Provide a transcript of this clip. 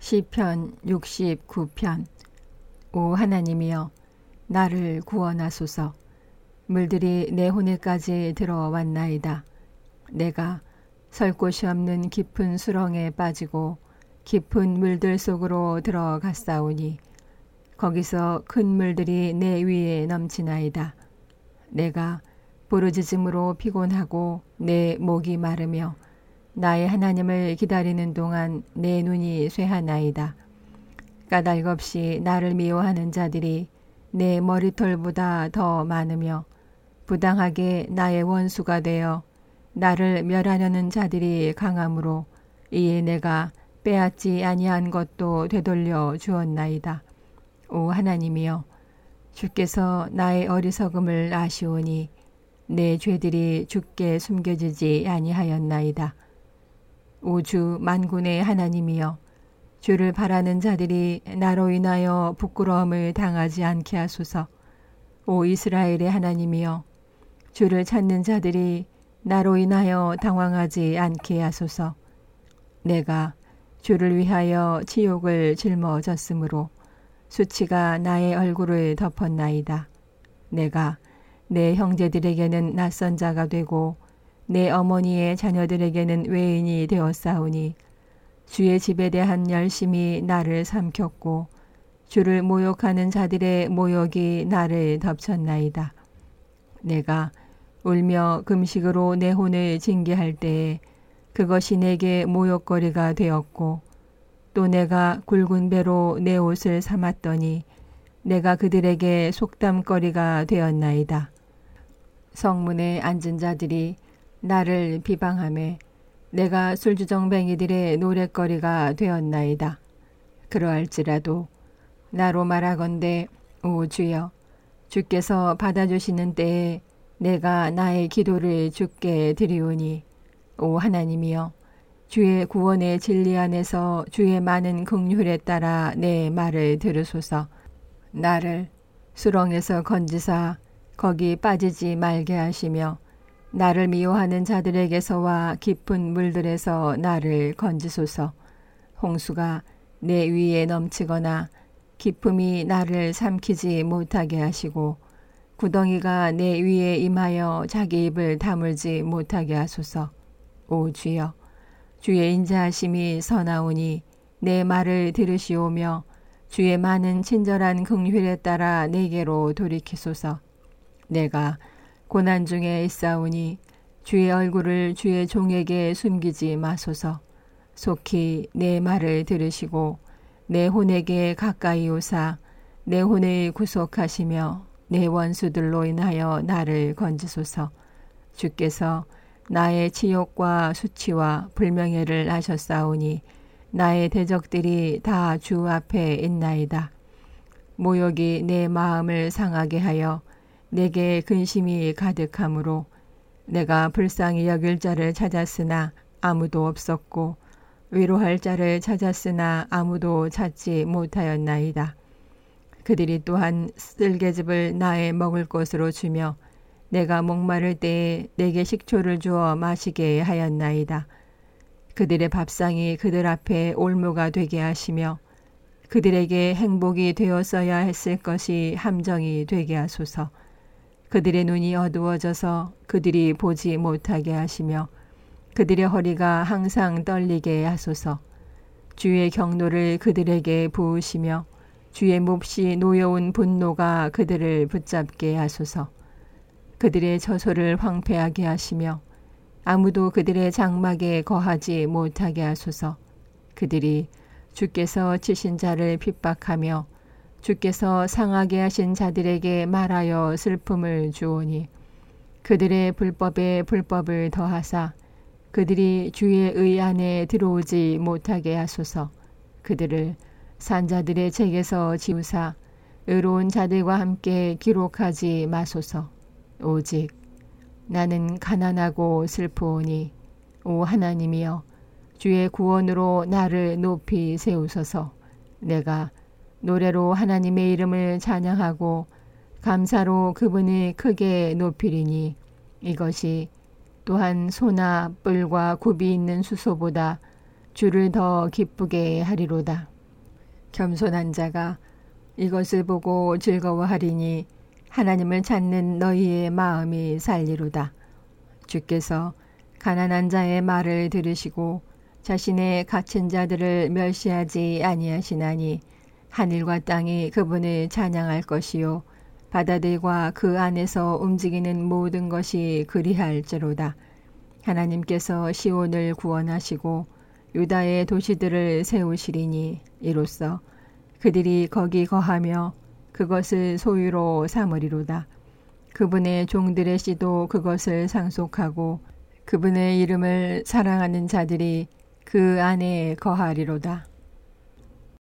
시편 69편. 오 하나님이여, 나를 구원하소서. 물들이 내 혼에까지 들어왔나이다. 내가 설 곳이 없는 깊은 수렁에 빠지고 깊은 물들 속으로 들어갔사오니 거기서 큰 물들이 내 위에 넘치나이다. 내가 부르짖음으로 피곤하고 내 목이 마르며 나의 하나님을 기다리는 동안 내 눈이 쇠하나이다. 까닭없이 나를 미워하는 자들이 내 머리털보다 더 많으며 부당하게 나의 원수가 되어 나를 멸하려는 자들이 강함으로 이에 내가 빼앗지 아니한 것도 되돌려 주었나이다. 오 하나님이여, 주께서 나의 어리석음을 아시오니 내 죄들이 주께 숨겨지지 아니하였나이다. 오 주 만군의 하나님이여, 주를 바라는 자들이 나로 인하여 부끄러움을 당하지 않게 하소서. 오 이스라엘의 하나님이여, 주를 찾는 자들이 나로 인하여 당황하지 않게 하소서. 내가 주를 위하여 치욕을 짊어졌으므로 수치가 나의 얼굴을 덮었나이다. 내가 내 형제들에게는 낯선 자가 되고 내 어머니의 자녀들에게는 외인이 되었사오니 주의 집에 대한 열심이 나를 삼켰고 주를 모욕하는 자들의 모욕이 나를 덮쳤나이다. 내가 울며 금식으로 내 혼을 징계할 때에 그것이 내게 모욕거리가 되었고 또 내가 굵은 배로 내 옷을 삼았더니 내가 그들에게 속담거리가 되었나이다. 성문에 앉은 자들이 나를 비방하매 내가 술주정뱅이들의 노랫거리가 되었나이다. 그러할지라도 나로 말하건대 오 주여, 주께서 받아주시는 때에 내가 나의 기도를 주께 드리오니 오 하나님이여, 주의 구원의 진리 안에서 주의 많은 긍휼에 따라 내 말을 들으소서. 나를 수렁에서 건지사 거기 빠지지 말게 하시며 나를 미워하는 자들에게서와 깊은 물들에서 나를 건지소서. 홍수가 내 위에 넘치거나 깊음이 나를 삼키지 못하게 하시고 구덩이가 내 위에 임하여 자기 입을 다물지 못하게 하소서. 오 주여, 주의 인자하심이 서나오니 내 말을 들으시오며 주의 많은 친절한 긍휼에 따라 내게로 돌이키소서. 내가 고난 중에 있사오니 주의 얼굴을 주의 종에게 숨기지 마소서. 속히 내 말을 들으시고 내 혼에게 가까이 오사 내 혼을 구속하시며 내 원수들로 인하여 나를 건지소서. 주께서 나의 치욕과 수치와 불명예를 하셨사오니 나의 대적들이 다 주 앞에 있나이다. 모욕이 내 마음을 상하게 하여 내게 근심이 가득하므로 내가 불쌍히 여길 자를 찾았으나 아무도 없었고 위로할 자를 찾았으나 아무도 찾지 못하였나이다. 그들이 또한 쓸개즙을 나의 먹을 것으로 주며 내가 목마를 때에 내게 식초를 주어 마시게 하였나이다. 그들의 밥상이 그들 앞에 올무가 되게 하시며 그들에게 행복이 되었어야 했을 것이 함정이 되게 하소서. 그들의 눈이 어두워져서 그들이 보지 못하게 하시며 그들의 허리가 항상 떨리게 하소서. 주의 경노를 그들에게 부으시며 주의 몹시 노여운 분노가 그들을 붙잡게 하소서. 그들의 처소를 황폐하게 하시며 아무도 그들의 장막에 거하지 못하게 하소서. 그들이 주께서 치신 자를 핍박하며 주께서 상하게 하신 자들에게 말하여 슬픔을 주오니 그들의 불법에 불법을 더하사 그들이 주의 의 안에 들어오지 못하게 하소서. 그들을 산자들의 책에서 지우사 의로운 자들과 함께 기록하지 마소서. 오직 나는 가난하고 슬프오니 오 하나님이여, 주의 구원으로 나를 높이 세우소서. 내가 노래로 하나님의 이름을 찬양하고 감사로 그분을 크게 높이리니 이것이 또한 소나 뿔과 굽이 있는 수소보다 주를 더 기쁘게 하리로다. 겸손한 자가 이것을 보고 즐거워하리니 하나님을 찾는 너희의 마음이 살리로다. 주께서 가난한 자의 말을 들으시고 자신의 갇힌 자들을 멸시하지 아니하시나니 하늘과 땅이 그분을 찬양할 것이요 바다들과 그 안에서 움직이는 모든 것이 그리할지로다. 하나님께서 시온을 구원하시고 유다의 도시들을 세우시리니 이로써 그들이 거기 거하며 그것을 소유로 삼으리로다. 그분의 종들의 씨도 그것을 상속하고 그분의 이름을 사랑하는 자들이 그 안에 거하리로다.